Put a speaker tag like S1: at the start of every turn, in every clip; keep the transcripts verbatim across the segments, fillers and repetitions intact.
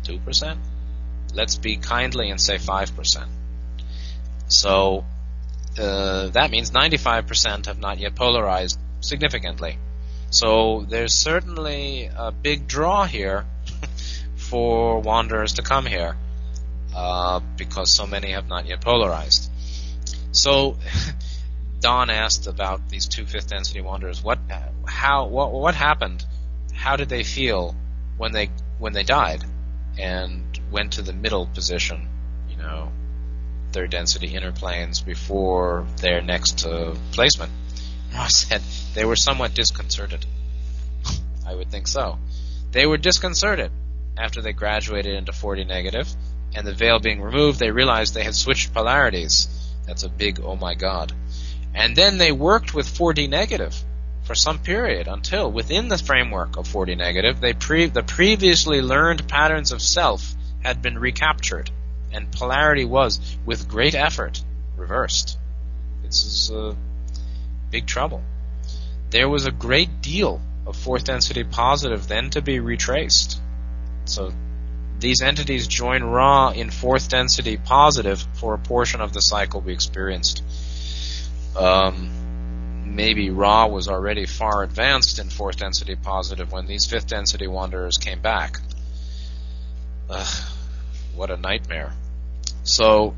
S1: two percent? Let's be kindly and say five percent. So uh, that means ninety-five percent have not yet polarized significantly. So there's certainly a big draw here for wanderers to come here, uh, because so many have not yet polarized. So Don asked about these two fifth density wanderers. What, how, what, what happened? How did they feel when they when they died and went to the middle position? You know, third density inner planes before their next uh, placement. Ross said they were somewhat disconcerted. I would think so. They were disconcerted after they graduated into forty negative, and the veil being removed, they realized they had switched polarities. That's a big oh my god. And then they worked with forty negative for some period until, within the framework of forty negative, they pre- the previously learned patterns of self had been recaptured, and polarity was, with great effort, reversed. This is uh, big trouble. There was a great deal of fourth density positive then to be retraced. So these entities join Ra in fourth density positive for a portion of the cycle we experienced. Um, maybe Ra was already far advanced in fourth density positive when these fifth density wanderers came back. Ugh, what a nightmare. So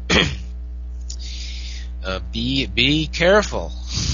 S1: uh, be be careful.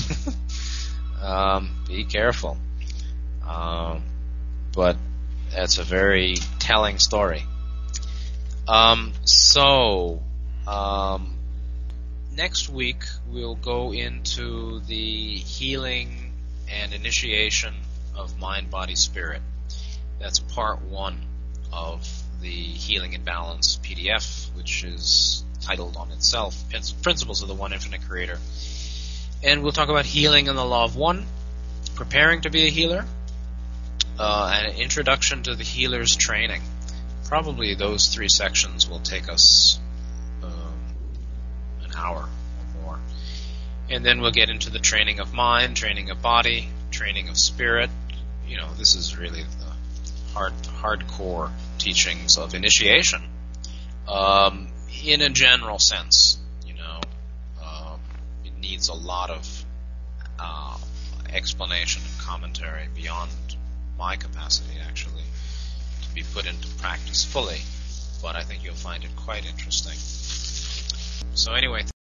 S1: um, be careful. Um, but that's a very telling story. Um, so, um, next week we'll go into the healing and initiation of mind, body, spirit. That's part one of the Healing and Balance P D F, which is titled on itself, Principles of the One Infinite Creator. And we'll talk about healing and the Law of One, preparing to be a healer, uh, and an introduction to the healer's training. Probably those three sections will take us um, an hour or more. And then we'll get into the training of mind, training of body, training of spirit. You know, this is really the hard, hardcore teachings of initiation. Um, in a general sense, you know, um, it needs a lot of uh, explanation and commentary beyond my capacity, actually, to be put into practice fully, but I think you'll find it quite interesting. So anyway,